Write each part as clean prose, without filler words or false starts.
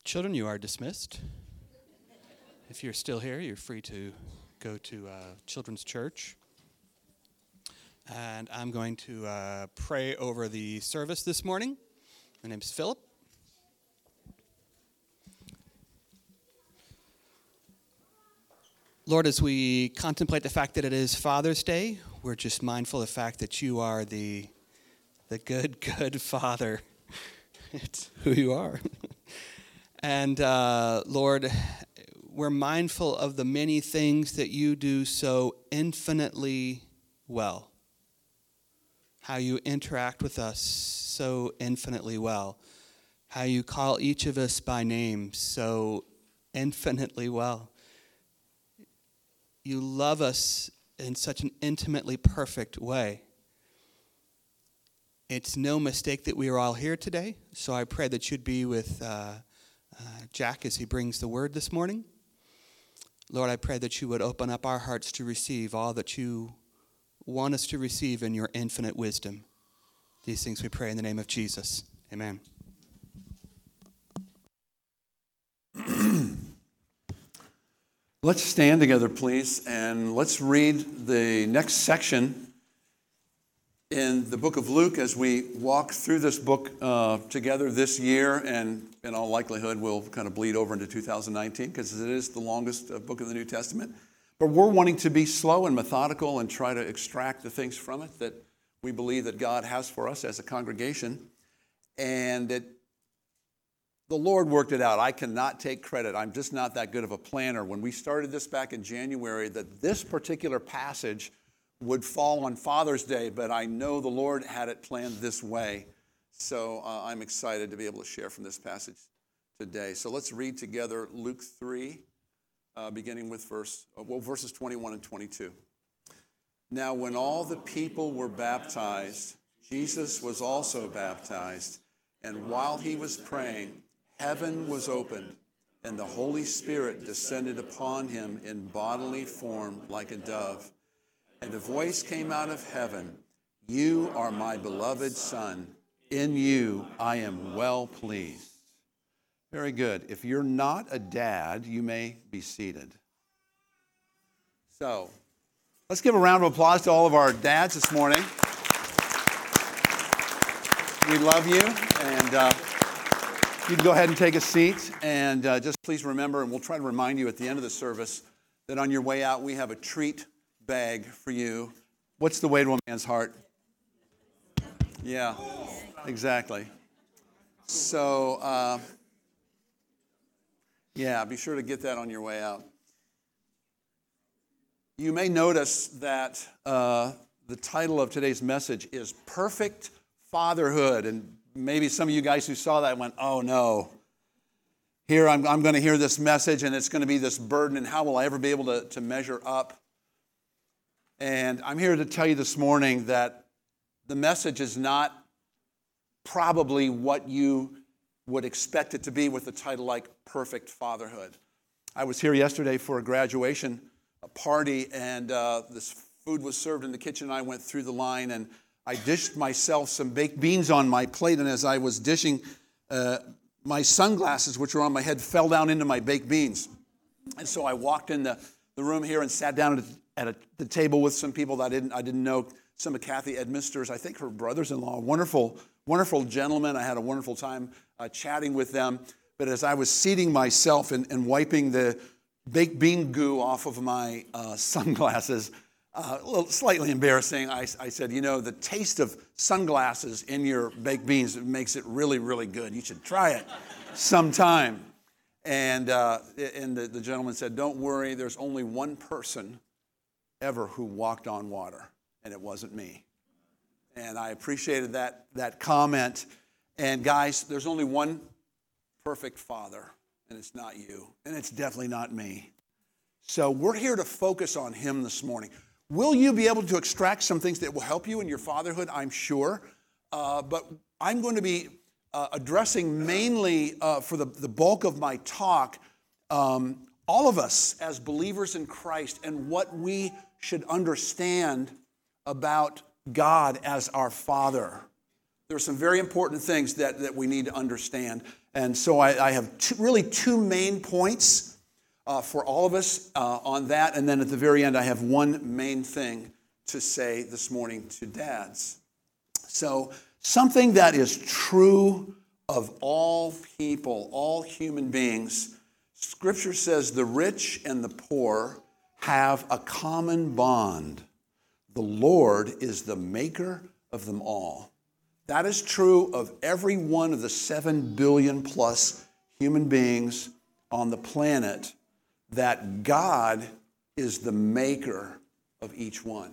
Children, you are dismissed. If you're still here, you're free to go to Children's Church. And I'm going to pray over the service this morning. My name's Philip. Lord, as we contemplate the fact that it is Father's Day, we're just mindful of the fact that you are the good Father. It's who you are. And Lord, we're mindful of the many things that you do so infinitely well. How you interact with us so infinitely well. How you call each of us by name so infinitely well. You love us in such an intimately perfect way. It's no mistake that we are all here today, so I pray that you'd be with Jack as he brings the word this morning. Lord, I pray that you would open up our hearts to receive all that you want us to receive in your infinite wisdom. These things we pray in the name of Jesus. Amen. Let's stand together, please, and let's read the next section in the book of Luke as we walk through this book together this year, and in all likelihood we'll kind of bleed over into 2019 because it is the longest book of the New Testament. But we're wanting to be slow and methodical and try to extract the things from it that we believe that God has for us as a congregation. And the Lord worked it out. I cannot take credit. I'm just not that good of a planner. When we started this back in January, that this particular passage would fall on Father's Day, but I know the Lord had it planned this way. So I'm excited to be able to share from this passage today. So let's read together Luke 3, beginning with verses 21 and 22. Now when all the people were baptized, Jesus was also baptized, and while he was praying, heaven was opened, and the Holy Spirit descended upon him in bodily form like a dove. And a voice came out of heaven, "You are my beloved Son. In you I am well pleased." Very good. If you're not a dad, you may be seated. So, let's give a round of applause to all of our dads this morning. We love you, and you can go ahead and take a seat. And just please remember, and we'll try to remind you at the end of the service, that on your way out we have a treat bag for you. What's the way to a man's heart? Yeah, exactly. So, be sure to get that on your way out. You may notice that the title of today's message is Perfect Fatherhood. And maybe some of you guys who saw that went, oh no. Here I'm going to hear this message and it's going to be this burden, and how will I ever be able to measure up? And I'm here to tell you this morning that the message is not probably what you would expect it to be with a title like Perfect Fatherhood. I was here yesterday for a graduation party, and this food was served in the kitchen. I went through the line, and I dished myself some baked beans on my plate, and as I was dishing, my sunglasses, which were on my head, fell down into my baked beans. And so I walked in the room here and sat down at the table with some people that I didn't know, some of Kathy Edminster's, I think her brothers-in-law, wonderful gentlemen. I had a wonderful time chatting with them. But as I was seating myself and wiping the baked bean goo off of my sunglasses, a little slightly embarrassing, I said, the taste of sunglasses in your baked beans makes it really, really good. You should try it sometime. And the gentleman said, don't worry, there's only one person ever who walked on water, and it wasn't me. And I appreciated that comment. And guys, there's only one perfect father, and it's not you, and it's definitely not me. So we're here to focus on him this morning. Will you be able to extract some things that will help you in your fatherhood? I'm sure. But I'm going to be addressing mainly for the bulk of my talk all of us as believers in Christ and what we should understand about God as our Father. There are some very important things that we need to understand. And so I have really two main points for all of us on that. And then at the very end, I have one main thing to say this morning to dads. So something that is true of all people, all human beings. Scripture says the rich and the poor have a common bond. The Lord is the maker of them all. That is true of every one of the 7 billion plus human beings on the planet, that God is the maker of each one.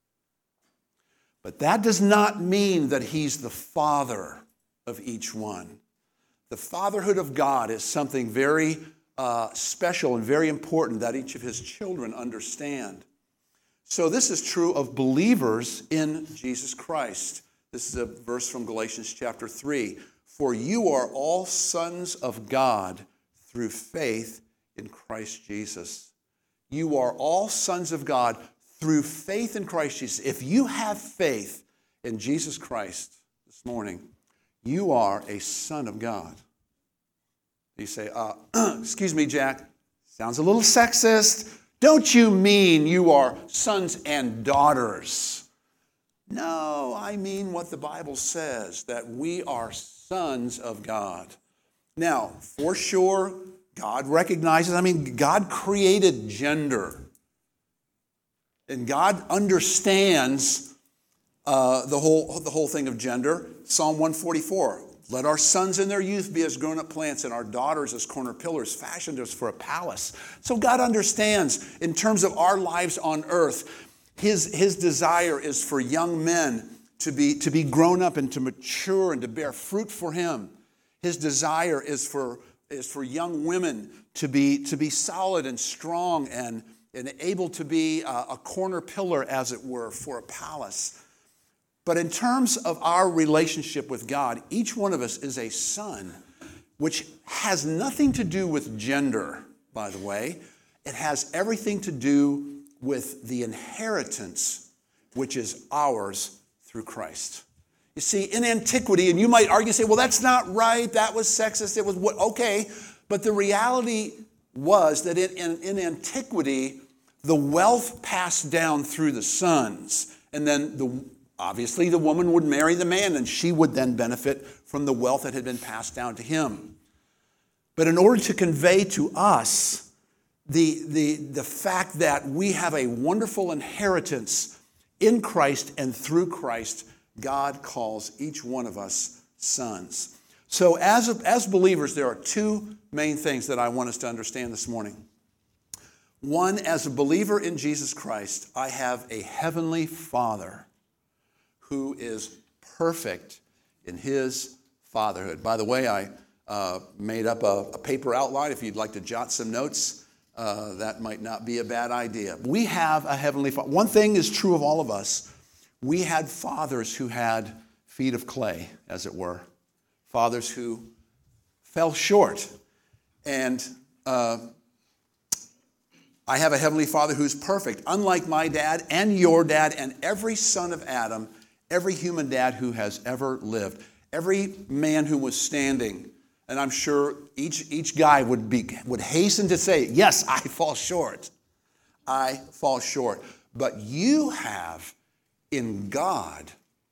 But that does not mean that he's the father of each one. The fatherhood of God is something very special and very important that each of his children understand. So this is true of believers in Jesus Christ. This is a verse from Galatians chapter 3. For you are all sons of God through faith in Christ Jesus. You are all sons of God through faith in Christ Jesus. If you have faith in Jesus Christ this morning, you are a son of God. You say, excuse me, Jack, sounds a little sexist. Don't you mean you are sons and daughters? No, I mean what the Bible says, that we are sons of God. Now, for sure, God recognizes, God created gender. And God understands the whole thing of gender. Psalm 144, let our sons in their youth be as grown-up plants and our daughters as corner pillars, fashioned us for a palace. So God understands, in terms of our lives on earth, his desire is for young men to be grown up and to mature and to bear fruit for him. His desire is for young women to be solid and strong and able to be a corner pillar, as it were, for a palace. But in terms of our relationship with God, each one of us is a son, which has nothing to do with gender, by the way. It has everything to do with the inheritance, which is ours through Christ. You see, in antiquity, and you might argue, say, well, that's not right, that was sexist, it was what, okay. But the reality was that in antiquity, the wealth passed down through the sons, and then obviously the woman would marry the man, and she would then benefit from the wealth that had been passed down to him. But in order to convey to us the fact that we have a wonderful inheritance in Christ and through Christ, God calls each one of us sons. So as believers, there are two main things that I want us to understand this morning. One, as a believer in Jesus Christ, I have a heavenly Father who is perfect in his fatherhood. By the way, I made up a paper outline. If you'd like to jot some notes, that might not be a bad idea. We have a heavenly Father. One thing is true of all of us. We had fathers who had feet of clay, as it were. Fathers who fell short. And I have a heavenly Father who's perfect, unlike my dad and your dad and every son of Adam, every human dad who has ever lived, every man who was standing. And I'm sure each guy would hasten to say, yes, I fall short. I fall short. But you have in God,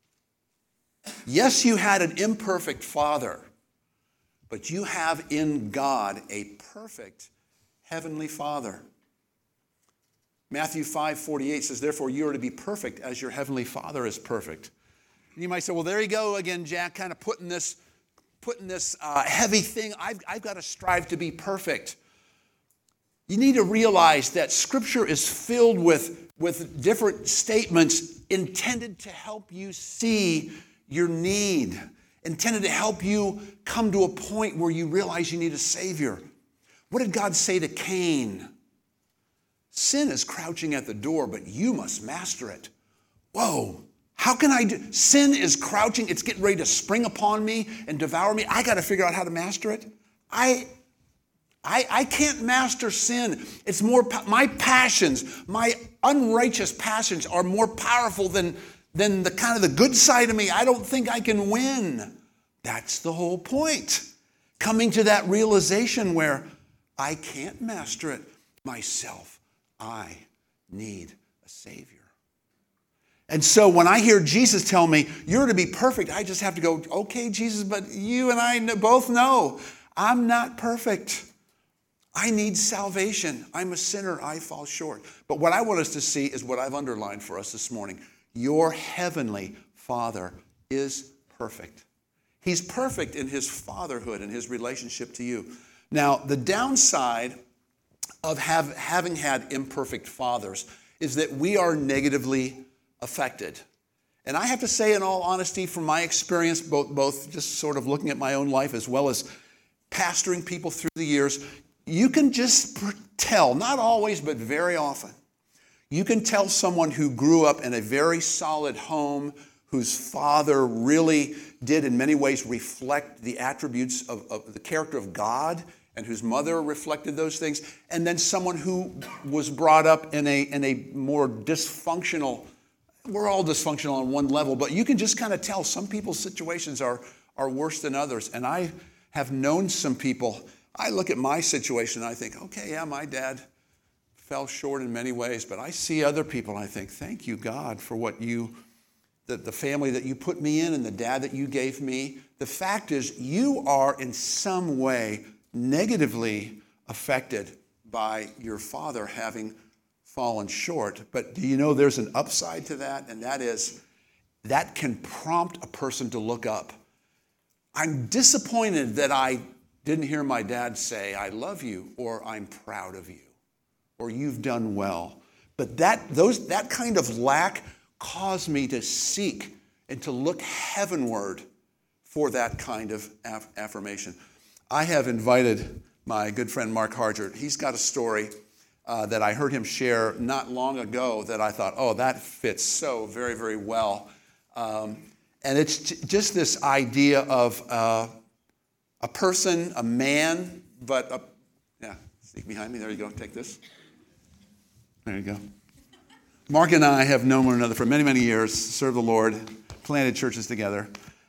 yes, you had an imperfect father, but you have in God a perfect heavenly Father. Matthew 5:48 says, therefore you are to be perfect as your heavenly Father is perfect. And you might say, well, there you go again, Jack, kind of putting this heavy thing. I've got to strive to be perfect. You need to realize that Scripture is filled with different statements intended to help you see your need, intended to help you come to a point where you realize you need a Savior. What did God say to Cain? Sin is crouching at the door, but you must master it. Whoa, how can I do? Sin is crouching, it's getting ready to spring upon me and devour me. I got to figure out how to master it. I can't master sin. It's more, my passions, my unrighteous passions are more powerful than then the kind of the good side of me, I don't think I can win. That's the whole point. Coming to that realization where I can't master it myself. I need a Savior. And so when I hear Jesus tell me, you're to be perfect, I just have to go, okay, Jesus, but you and I both know I'm not perfect. I need salvation. I'm a sinner. I fall short. But what I want us to see is what I've underlined for us this morning. Your heavenly Father is perfect. He's perfect in his fatherhood and his relationship to you. Now, the downside of having had imperfect fathers is that we are negatively affected. And I have to say, in all honesty, from my experience, both just sort of looking at my own life as well as pastoring people through the years, you can just tell, not always, but very often, you can tell someone who grew up in a very solid home, whose father really did in many ways reflect the attributes of the character of God, and whose mother reflected those things, and then someone who was brought up in a more dysfunctional. We're all dysfunctional on one level, but you can just kind of tell some people's situations are worse than others. And I have known some people, I look at my situation and I think, okay, yeah, my dad fell short in many ways, but I see other people and I think, thank you, God, for what the family that you put me in and the dad that you gave me. The fact is, you are in some way negatively affected by your father having fallen short. But do you know there's an upside to that? And that is, that can prompt a person to look up. I'm disappointed that I didn't hear my dad say, I love you, or I'm proud of you, or you've done well. But that kind of lack caused me to seek and to look heavenward for that kind of affirmation. I have invited my good friend Mark Hargert. He's got a story that I heard him share not long ago that I thought, oh, that fits so very, very well. And it's just this idea of a person, a man, sneak behind me. There you go. Take this. There you go. Mark and I have known one another for many, many years, served the Lord, planted churches together.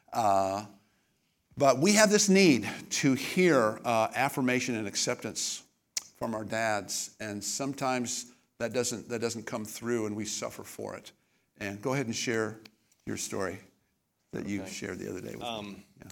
But we have this need to hear affirmation and acceptance from our dads, and sometimes that doesn't come through, and we suffer for it. And go ahead and share your story that you shared the other day with me. Yeah.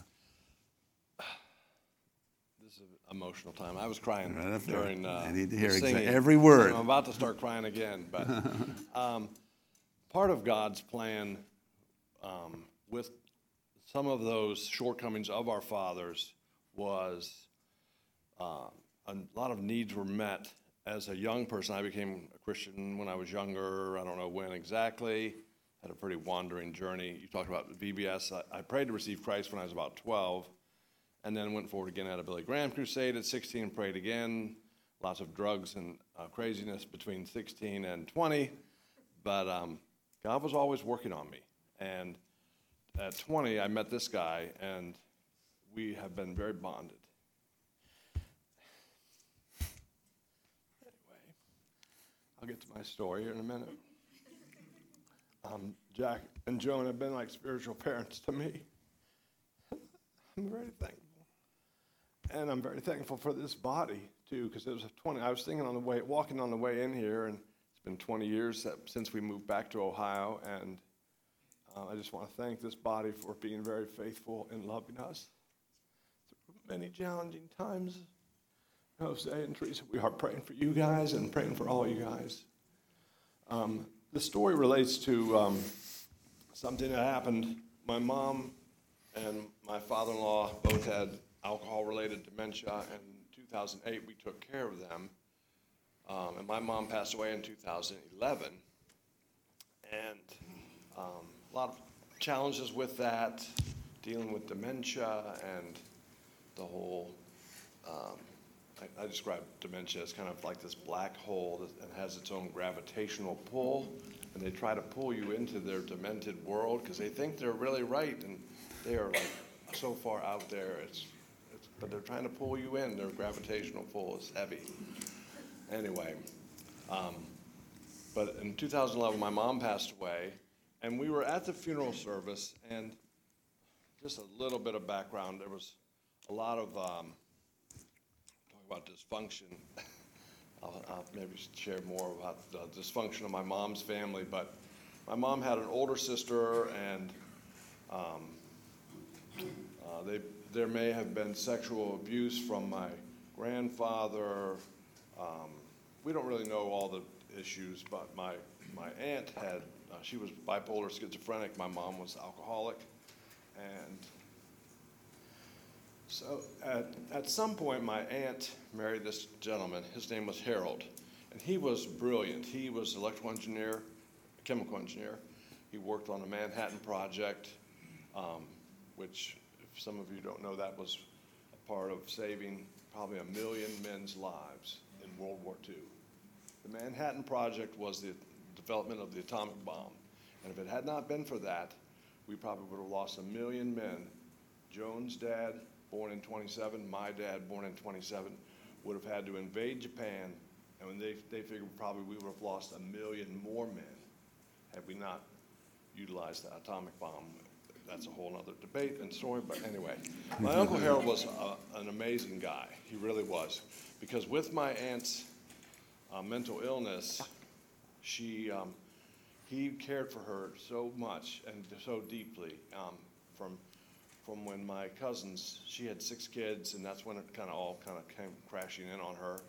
This is an emotional time. I was crying Right during I need to hear singing. every word. I'm about to start crying again, but part of God's plan with some of those shortcomings of our fathers was a lot of needs were met. As a young person, I became a Christian when I was younger. I don't know when exactly. Had a pretty wandering journey. You talked about VBS. I prayed to receive Christ when I was about 12, and then went forward again at a Billy Graham crusade at 16 and prayed again. Lots of drugs and craziness between 16 and 20. But God was always working on me. And at 20, I met this guy, and we have been very bonded. Anyway, I'll get to my story here in a minute. Jack and Joan have been like spiritual parents to me. I'm very thankful. And I'm very thankful for this body, too, because it was 20. I was thinking walking on the way in here, and it's been 20 years since we moved back to Ohio, and I just want to thank this body for being very faithful in loving us through many challenging times. Jose and Teresa, we are praying for you guys and praying for all you guys. The story relates to something that happened. My mom and my father-in-law both had alcohol-related dementia. In 2008, we took care of them. And my mom passed away in 2011. And a lot of challenges with that, dealing with dementia and the whole, I describe dementia as kind of like this black hole that has its own gravitational pull, and they try to pull you into their demented world because they think they're really right, and they are like so far out there. But they're trying to pull you in. Their gravitational pull is heavy. Anyway, but in 2011, my mom passed away, And we were at the funeral service, and just a little bit of background, there was a lot of, talk about dysfunction. I'll maybe share more about the dysfunction of my mom's family, but my mom had an older sister, and there may have been sexual abuse from my grandfather. We don't really know all the issues, but my aunt had, she was bipolar schizophrenic. My mom was alcoholic. And so at some point, my aunt married this gentleman. His name was Harold, and he was brilliant. He was an electrical engineer, chemical engineer. He worked on the Manhattan Project, which, if some of you don't know, that was a part of saving probably 1 million men's lives in World War II. The Manhattan Project was the development of the atomic bomb. And if it had not been for that, we probably would have lost 1 million men. Joan's dad, born in 27, my dad, born in 27, would have had to invade Japan, and when they figured probably we would have lost 1 million more men had we not utilized the atomic bomb. That's a whole other debate and story, but anyway. My Uncle Harold was an amazing guy. He really was. Because with my aunt's mental illness, he cared for her so much and so deeply. From when my cousins, she had 6 kids, and that's when it all came crashing in on her.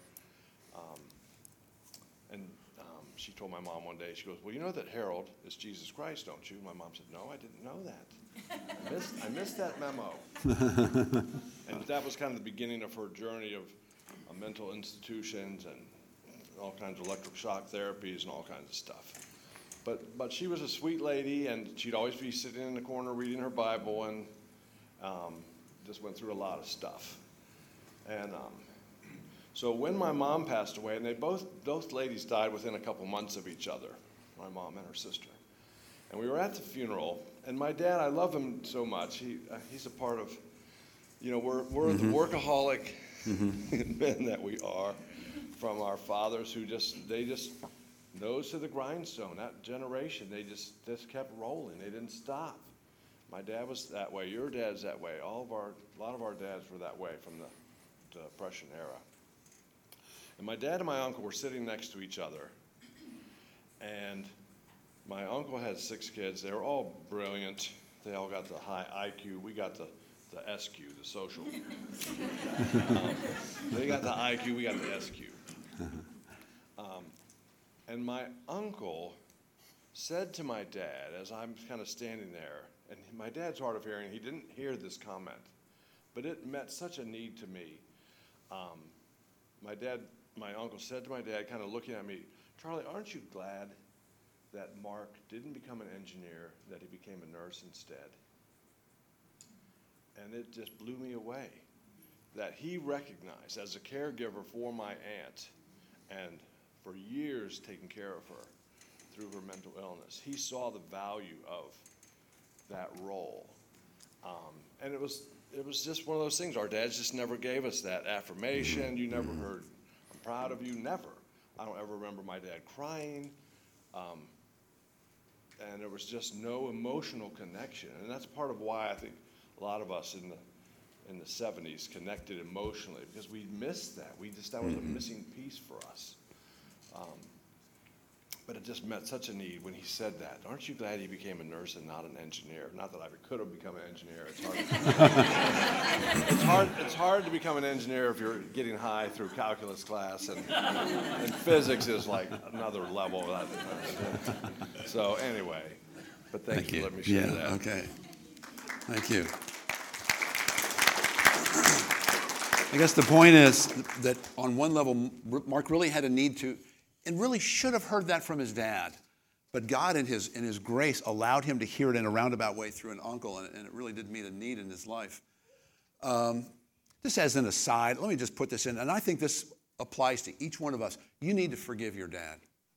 She told my mom one day, she goes, "Well, you know that Harold is Jesus Christ, don't you?" My mom said, "No, I didn't know that. I missed that memo." And that was kind of the beginning of her journey of mental institutions and all kinds of electric shock therapies and all kinds of stuff. But she was a sweet lady, and she'd always be sitting in the corner reading her Bible, and just went through a lot of stuff. And so when my mom passed away, and both ladies died within a couple months of each other, my mom and her sister. And we were at the funeral, and my dad, I love him so much. He's a part of, we're the workaholic men that we are from our fathers who they just nose to the grindstone. That generation, they just kept rolling. They didn't stop. My dad was that way. Your dad's that way. A lot of our dads were that way from the Depression era. And my dad and my uncle were sitting next to each other. And my uncle had 6 kids. They were all brilliant. They all got the high IQ. We got the SQ, the social. They got the IQ. We got the SQ. And my uncle said to my dad, as I'm kind of standing there, and my dad's hard of hearing, he didn't hear this comment, but it met such a need to me. My uncle said to my dad, kind of looking at me, "Charlie, aren't you glad that Mark didn't become an engineer, that he became a nurse instead?" And it just blew me away that he recognized, as a caregiver for my aunt, and for years taking care of her through her mental illness, he saw the value of that role. And it was just one of those things. Our dads just never gave us that affirmation. You never heard, "I'm proud of you," never. I don't ever remember my dad crying. And there was just no emotional connection. And that's part of why I think a lot of us in the 70s connected emotionally, because we missed that. That was a missing piece for us. But it just met such a need when he said that. Aren't you glad he became a nurse and not an engineer? Not that I could have become an engineer. It's hard to become an engineer if you're getting high through calculus class, and physics is like another level. So anyway, but thank you. Let me share that. Okay. Thank you. I guess the point is that on one level, Mark really had a need to, and really should have heard that from his dad. But God in his grace allowed him to hear it in a roundabout way through an uncle, and it really did meet a need in his life. Just as an aside, let me just put this in, and I think this applies to each one of us. You need to forgive your dad.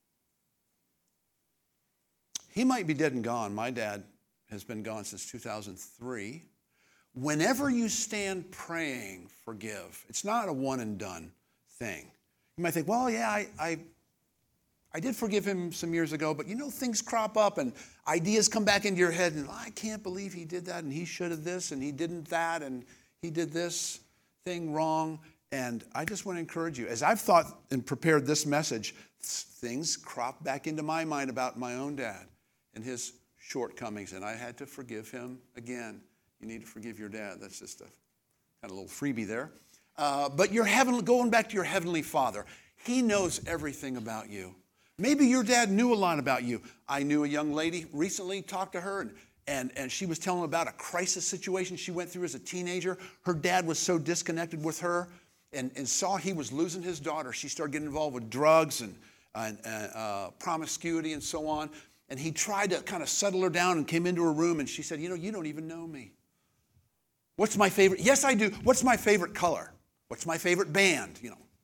He might be dead and gone. My dad has been gone since 2003. Whenever you stand praying, forgive. It's not a one and done thing. You might think, well, yeah, I I did forgive him some years ago, but things crop up and ideas come back into your head and I can't believe he did that and he should have this and he didn't that and he did this thing wrong. And I just want to encourage you, as I've thought and prepared this message, things crop back into my mind about my own dad and his shortcomings, and I had to forgive him again. You need to forgive your dad. That's just a kind of little freebie there. But going back to your Heavenly Father, He knows everything about you. Maybe your dad knew a lot about you. I knew a young lady recently, talked to her, and she was telling about a crisis situation she went through as a teenager. Her dad was so disconnected with her and saw he was losing his daughter. She started getting involved with drugs and promiscuity and so on. And he tried to kind of settle her down and came into her room and she said, you don't even know me. What's my favorite? Yes, I do. What's my favorite color? What's my favorite band?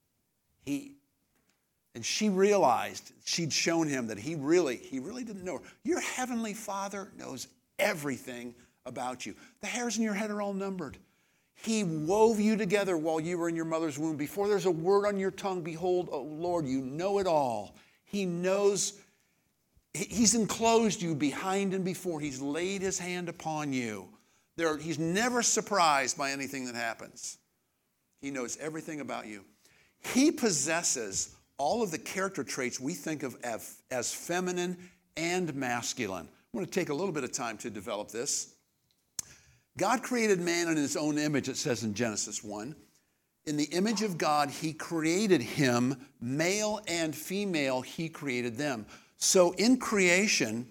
And she realized she'd shown him that he really didn't know her. Your Heavenly Father knows everything about you. The hairs in your head are all numbered. He wove you together while you were in your mother's womb. Before there's a word on your tongue, behold, oh Lord, you know it all. He knows. He's enclosed you behind and before. He's laid his hand upon you. He's never surprised by anything that happens. He knows everything about you. He possesses all of the character traits we think of as feminine and masculine. I'm going to take a little bit of time to develop this. God created man in his own image, it says in Genesis 1. In the image of God, he created him, male and female, he created them. So in creation,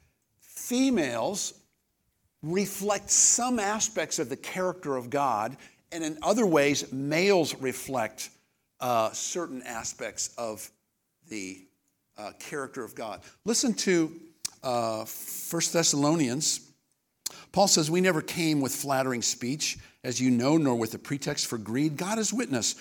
females reflect some aspects of the character of God, and in other ways, males reflect certain aspects of the character of God. Listen to 1 Thessalonians. Paul says, we never came with flattering speech, as you know, nor with a pretext for greed. God is witness,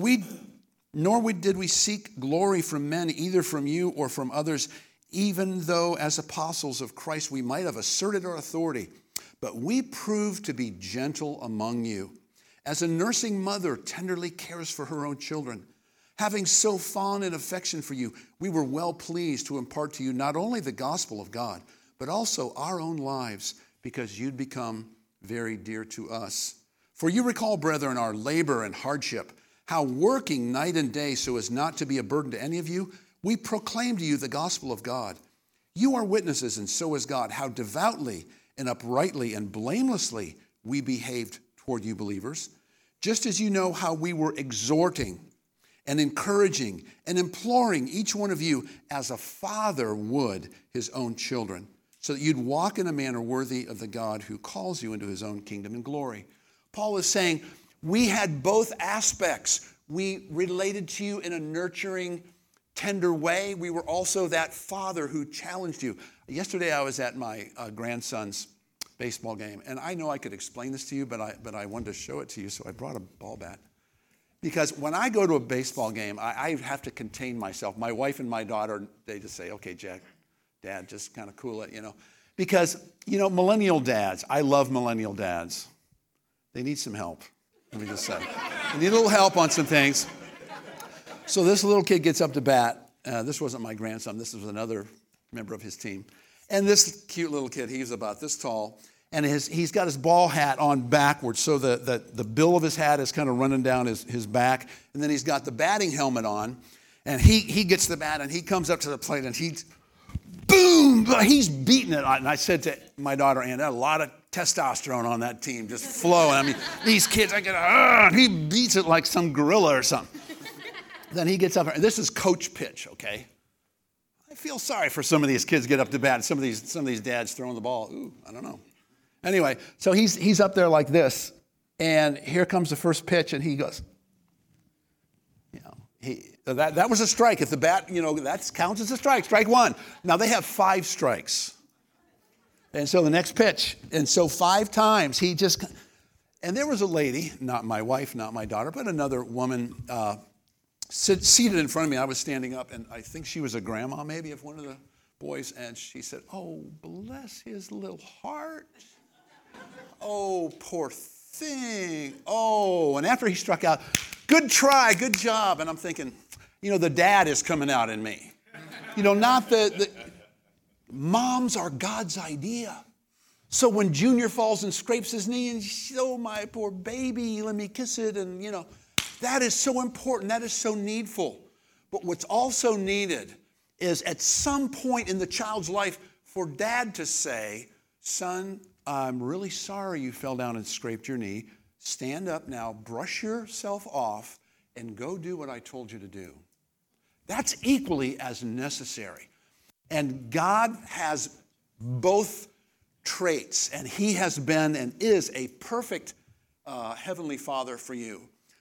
nor did we seek glory from men, either from you or from others, even though as apostles of Christ we might have asserted our authority. But we proved to be gentle among you, as a nursing mother tenderly cares for her own children. Having so fond an affection for you, we were well pleased to impart to you not only the gospel of God, but also our own lives, because you'd become very dear to us. For you recall, brethren, our labor and hardship, how working night and day so as not to be a burden to any of you, we proclaim to you the gospel of God. You are witnesses, and so is God, how devoutly and uprightly and blamelessly we behaved toward you believers, just as you know how we were exhorting and encouraging and imploring each one of you as a father would his own children, so that you'd walk in a manner worthy of the God who calls you into his own kingdom and glory. Paul is saying, we had both aspects. We related to you in a nurturing, tender way. We were also that father who challenged you. Yesterday I was at my grandson's baseball game, and I know I could explain this to you, but I wanted to show it to you, so I brought a ball bat. Because when I go to a baseball game, I have to contain myself. My wife and my daughter, they just say, okay, Jack, Dad, just kind of cool it, Because, millennial dads, I love millennial dads. They need some help, let me just say. They need a little help on some things. So this little kid gets up to bat. This wasn't my grandson. This was another member of his team. And this cute little kid, he's about this tall, and he's got his ball hat on backwards, so the bill of his hat is kind of running down his back, and then he's got the batting helmet on, and he gets the bat, and he comes up to the plate, and boom, he's beating it. And I said to my daughter, Ann, a lot of testosterone on that team, just flowing. I mean, these kids, he beats it like some gorilla or something. Then he gets up, and this is coach pitch, okay? I feel sorry for some of these kids get up to bat. Some of these dads throwing the ball. Ooh, I don't know. Anyway, so he's up there like this, and here comes the first pitch, and he goes, that was a strike. If the bat, that counts as a strike. Strike one. Now they have 5 strikes, and so the next pitch, and so 5 times and there was a lady, not my wife, not my daughter, but another woman. Seated in front of me, I was standing up, and I think she was a grandma maybe of one of the boys, and she said, oh, bless his little heart. Oh, poor thing. Oh, and after he struck out, good try, good job. And I'm thinking, the dad is coming out in me. Not the moms are God's idea. So when Junior falls and scrapes his knee and, oh, my poor baby, let me kiss it. And, that is so important. That is so needful. But what's also needed is at some point in the child's life for dad to say, son, I'm really sorry you fell down and scraped your knee. Stand up now, brush yourself off, and go do what I told you to do. That's equally as necessary. And God has both traits, and he has been and is a perfect heavenly father for you.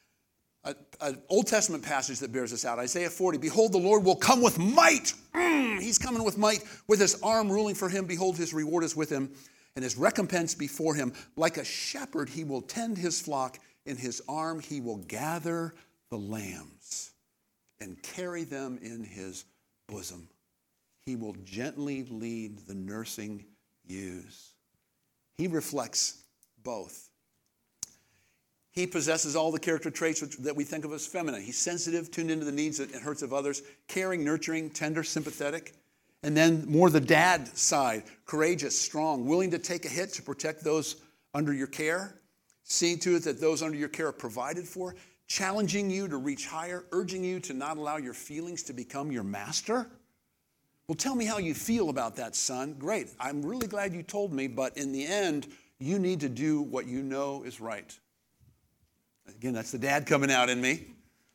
An Old Testament passage that bears this out, Isaiah 40, behold, the Lord will come with might. He's coming with might, with his arm ruling for him. Behold, his reward is with him, and his recompense before him. Like a shepherd, he will tend his flock. In his arm, he will gather the lambs and carry them in his bosom. He will gently lead the nursing ewes. He reflects both. He possesses all the character traits that we think of as feminine. He's sensitive, tuned into the needs and hurts of others, caring, nurturing, tender, sympathetic. And then more the dad side, courageous, strong, willing to take a hit to protect those under your care, seeing to it that those under your care are provided for, challenging you to reach higher, urging you to not allow your feelings to become your master. Well, tell me how you feel about that, son. Great. I'm really glad you told me, but in the end, you need to do what you know is right. Again, that's the dad coming out in me.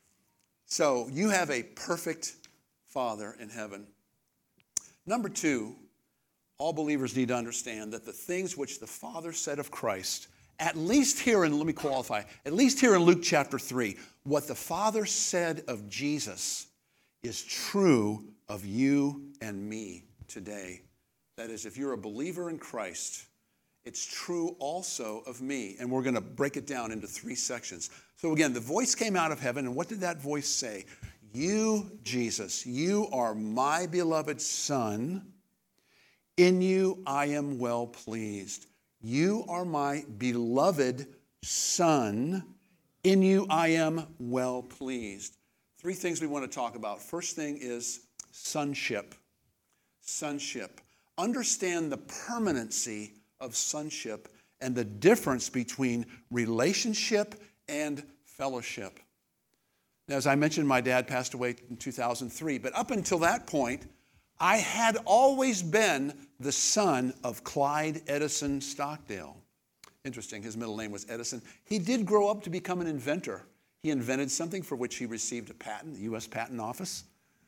So you have a perfect Father in heaven. Number two, all believers need to understand that the things which the Father said of Christ, at least here in, let me qualify, at least here in Luke chapter 3, what the Father said of Jesus is true of you and me today. That is, if you're a believer in Christ, it's true also of me. And we're going to break it down into 3 sections. So again, the voice came out of heaven, and what did that voice say? You, Jesus, you are my beloved Son. In you I am well pleased. You are my beloved Son. In you I am well pleased. 3 things we want to talk about. First thing is sonship. Sonship. Understand the permanency of sonship and the difference between relationship and fellowship. Now, as I mentioned, my dad passed away in 2003, but up until that point, I had always been the son of Clyde Edison Stockdale. Interesting, his middle name was Edison. He did grow up to become an inventor. He invented something for which he received a patent, the U.S. Patent Office.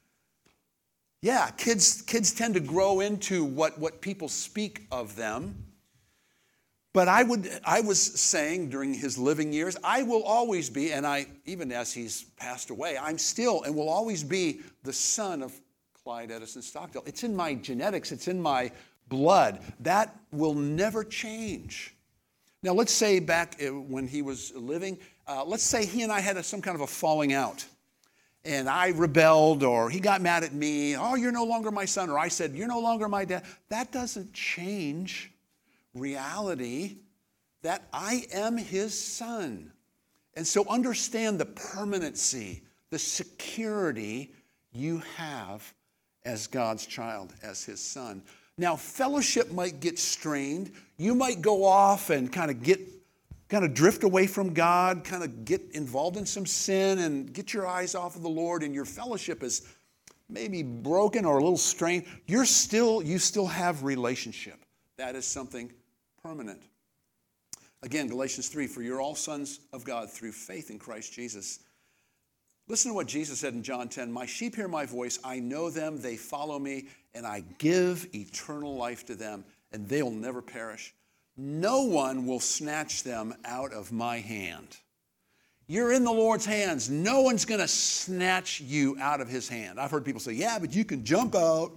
Yeah, kids tend to grow into what people speak of them. But I was saying during his living years, I will always be, and even as he's passed away, I'm still and will always be the son of Clyde Edison Stockdale. It's in my genetics. It's in my blood. That will never change. Now, let's say back when he was living, let's say he and I had some kind of a falling out. And I rebelled, or he got mad at me. Oh, you're no longer my son. Or I said, you're no longer my dad. That doesn't change reality that I am his son. And so understand the permanency, the security you have as God's child, as his son. Now, fellowship might get strained. You might go off and kind of drift away from God, kind of get involved in some sin and get your eyes off of the Lord, and your fellowship is maybe broken or a little strained. You still have relationship. That is something permanent. Again, Galatians 3, for you're all sons of God through faith in Christ Jesus. Listen to what Jesus said in John 10, my sheep hear my voice, I know them, they follow me, and I give eternal life to them, and they'll never perish. No one will snatch them out of my hand. You're in the Lord's hands. No one's going to snatch you out of his hand. I've heard people say, yeah, but you can jump out.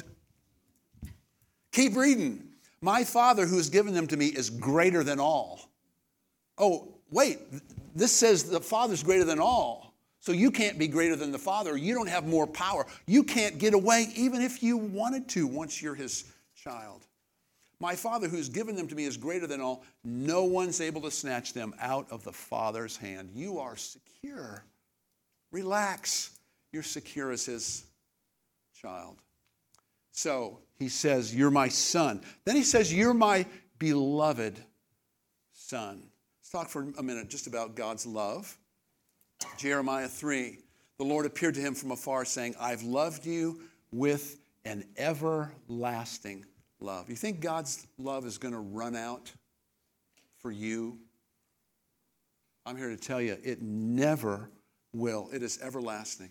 Keep reading. My Father who has given them to me is greater than all. Oh, wait, this says the Father's greater than all. So you can't be greater than the Father. You don't have more power. You can't get away even if you wanted to once you're his child. My Father who's given them to me is greater than all. No one's able to snatch them out of the Father's hand. You are secure. Relax. You're secure as his child. So he says, you're my son. Then he says, you're my beloved son. Let's talk for a minute just about God's love. Jeremiah 3, the Lord appeared to him from afar saying, I've loved you with an everlasting love. You think God's love is going to run out for you? I'm here to tell you, it never will. It is everlasting.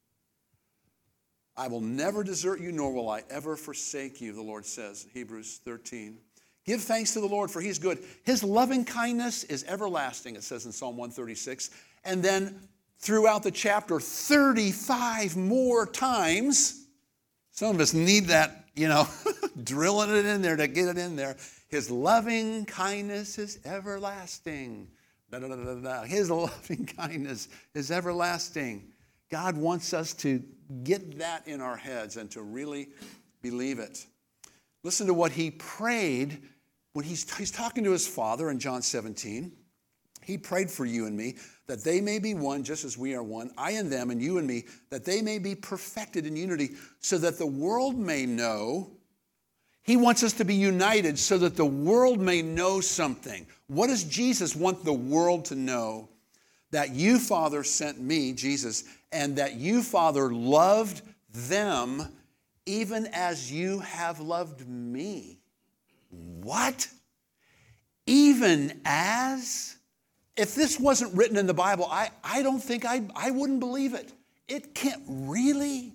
I will never desert you, nor will I ever forsake you, the Lord says in Hebrews 13. Give thanks to the Lord, for he's good. His loving kindness is everlasting, it says in Psalm 136. And then throughout the chapter, 35 more times, some of us need that, drilling it in there to get it in there. His loving kindness is everlasting. Da, da, da, da, da. His loving kindness is everlasting. God wants us to get that in our heads and to really believe it. Listen to what he prayed when he's talking to his Father in John 17. He prayed for you and me, that they may be one just as we are one, I and them and you and me, that they may be perfected in unity, so that the world may know. He wants us to be united so that the world may know something. What does Jesus want the world to know? That you, Father, sent me, Jesus, and that you, Father, loved them even as you have loved me. What? Even as? If this wasn't written in the Bible, I don't think I wouldn't believe it. It can't really.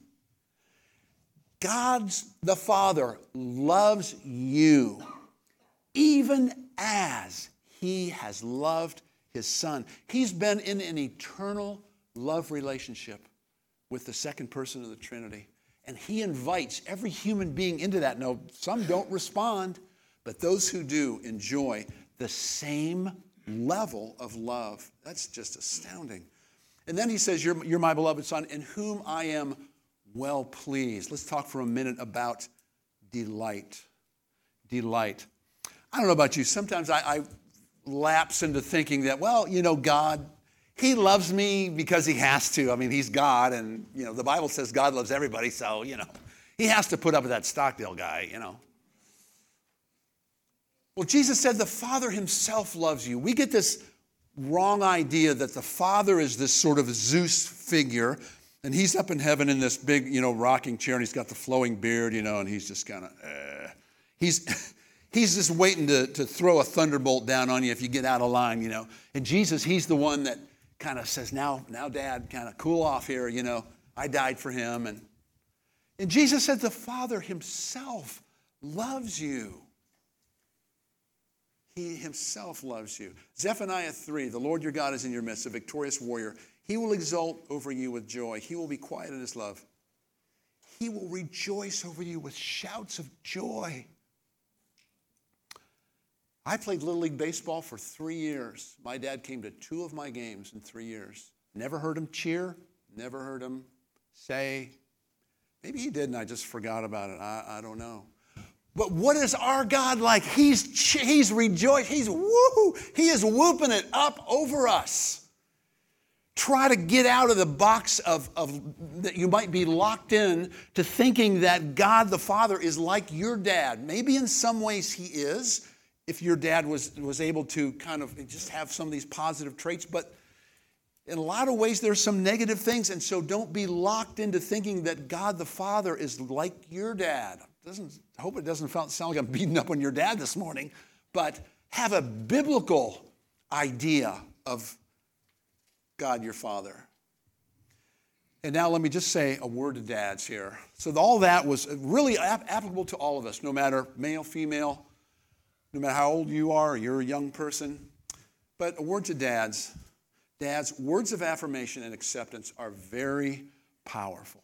God the Father loves you even as he has loved his Son. He's been in an eternal love relationship with the second person of the Trinity. And he invites every human being into that. Now, some don't respond, but those who do enjoy the same level of love. That's just astounding. And then he says, you're my beloved Son, in whom I am well pleased. Let's talk for a minute about delight. Delight. I don't know about you. Sometimes I lapse into thinking that, God, he loves me because he has to. I mean, he's God, and, the Bible says God loves everybody, so, he has to put up with that Stockdale guy, Well, Jesus said the Father himself loves you. We get this wrong idea that the Father is this sort of Zeus figure, and he's up in heaven in this big, rocking chair, and he's got the flowing beard, and he's just kind of, He's just waiting to throw a thunderbolt down on you if you get out of line, And Jesus, he's the one that kind of says, now, Dad, kind of cool off here, I died for him. And Jesus said the Father himself loves you. He himself loves you. Zephaniah 3, the Lord your God is in your midst, a victorious warrior. He will exult over you with joy. He will be quiet in his love. He will rejoice over you with shouts of joy. I played Little League Baseball for 3 years. My dad came to 2 of my games in 3 years. Never heard him cheer, never heard him say. Maybe he did and I just forgot about it. I don't know. But what is our God like? He's rejoiced. He is whooping it up over us. Try to get out of the box of that you might be locked in to thinking that God the Father is like your dad. Maybe in some ways he is, if your dad was able to kind of just have some of these positive traits. But in a lot of ways, there's some negative things. And so don't be locked into thinking that God the Father is like your dad. I hope it doesn't sound like I'm beating up on your dad this morning. But have a biblical idea of God your Father. And now let me just say a word to dads here. So all that was really applicable to all of us, no matter male, female, no matter how old you are or you're a young person. But a word to dads. Dads, words of affirmation and acceptance are very powerful,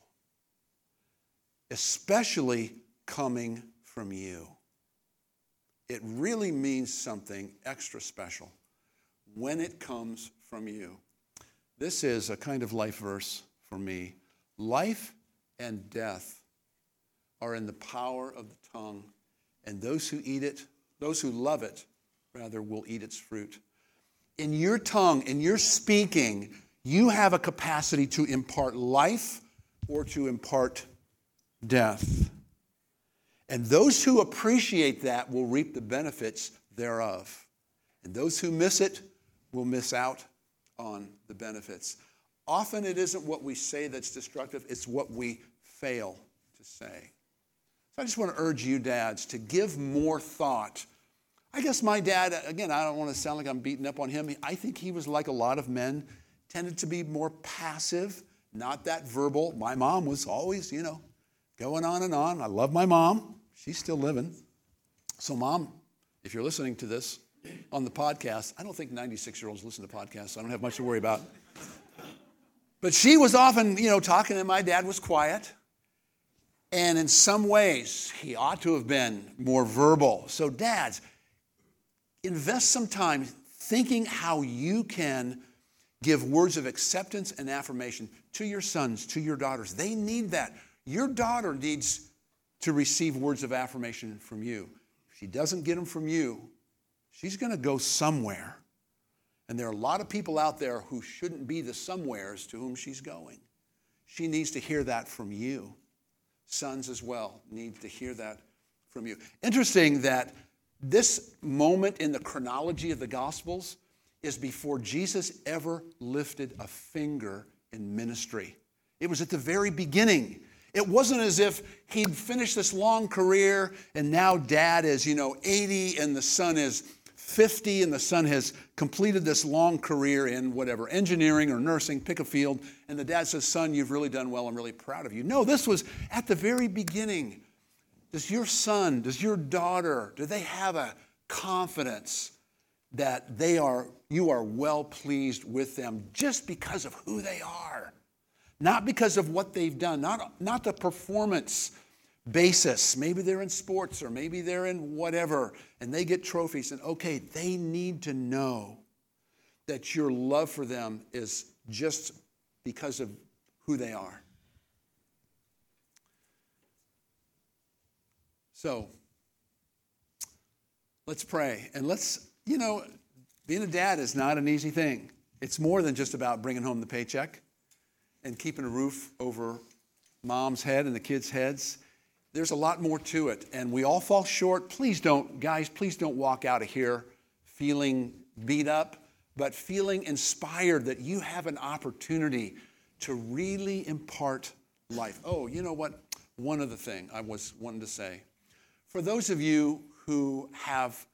especially coming from you. It really means something extra special when it comes from you. This is a kind of life verse for me. Life and death are in the power of the tongue, and those who eat it, those who love it, rather, will eat its fruit. In your tongue, in your speaking, you have a capacity to impart life or to impart death. And those who appreciate that will reap the benefits thereof. And those who miss it will miss out on the benefits. Often it isn't what we say that's destructive, it's what we fail to say. So I just want to urge you dads to give more thought. I guess my dad, again, I don't want to sound like I'm beating up on him. I think he was like a lot of men, tended to be more passive, not that verbal. My mom was always, going on and on. I love my mom. She's still living. So Mom, if you're listening to this on the podcast, I don't think 96-year-olds listen to podcasts, so I don't have much to worry about. But she was often, talking, and my dad was quiet. And in some ways, he ought to have been more verbal. So dads, invest some time thinking how you can give words of acceptance and affirmation to your sons, to your daughters. They need that. Your daughter needs to receive words of affirmation from you. If she doesn't get them from you, she's going to go somewhere. And there are a lot of people out there who shouldn't be the somewheres to whom she's going. She needs to hear that from you. Sons as well need to hear that from you. Interesting that this moment in the chronology of the Gospels is before Jesus ever lifted a finger in ministry. It was at the very beginning. It wasn't as if he'd finished this long career and now dad is, 80 and the son is 50 and the son has completed this long career in whatever, engineering or nursing, pick a field. And the dad says, son, you've really done well. I'm really proud of you. No, this was at the very beginning. Does your son, does your daughter, do they have a confidence that you are well pleased with them just because of who they are? Not because of what they've done, not the performance basis. Maybe they're in sports or maybe they're in whatever and they get trophies. And okay, they need to know that your love for them is just because of who they are. So let's pray. And being a dad is not an easy thing. It's more than just about bringing home the paycheck and keeping a roof over mom's head and the kids' heads. There's a lot more to it, and we all fall short. Please don't walk out of here feeling beat up, but feeling inspired that you have an opportunity to really impart life. Oh, you know what? One other thing I was wanting to say. For those of you who have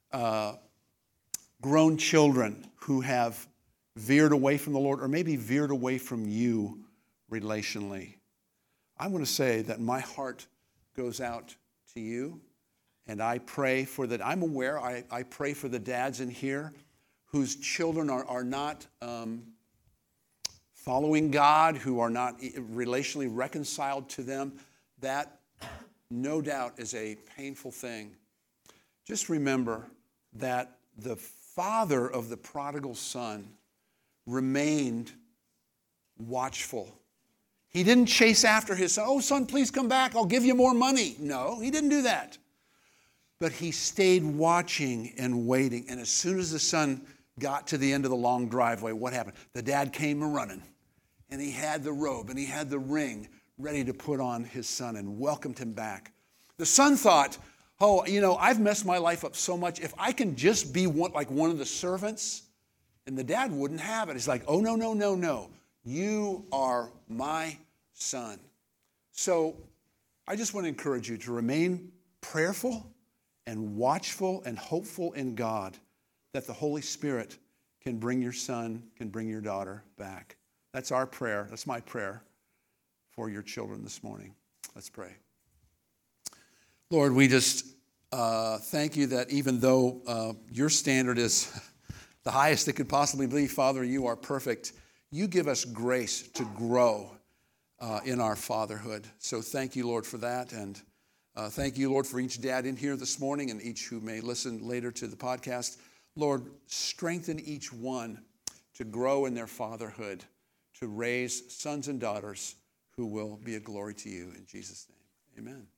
grown children who have veered away from the Lord or maybe veered away from you relationally, I want to say that my heart goes out to you, and I pray for that. I'm aware, I pray for the dads in here whose children are not following God, who are not relationally reconciled to them. That, no doubt, is a painful thing. Just remember that the father of the prodigal son remained watchful. He didn't chase after his son. Oh, son, please come back. I'll give you more money. No, he didn't do that. But he stayed watching and waiting. And as soon as the son got to the end of the long driveway, what happened? The dad came running, and he had the robe and he had the ring ready to put on his son and welcomed him back. The son thought, oh, I've messed my life up so much. If I can just be like one of the servants, and the dad wouldn't have it. He's like, oh, no. You are my son. So I just want to encourage you to remain prayerful and watchful and hopeful in God that the Holy Spirit can bring your son, can bring your daughter back. That's our prayer. That's my prayer for your children this morning. Let's pray. Lord, we just thank you that even though your standard is the highest it could possibly be, Father, you are perfect. You give us grace to grow in our fatherhood. So thank you, Lord, for that. And thank you, Lord, for each dad in here this morning and each who may listen later to the podcast. Lord, strengthen each one to grow in their fatherhood, to raise sons and daughters who will be a glory to you. In Jesus' name, amen.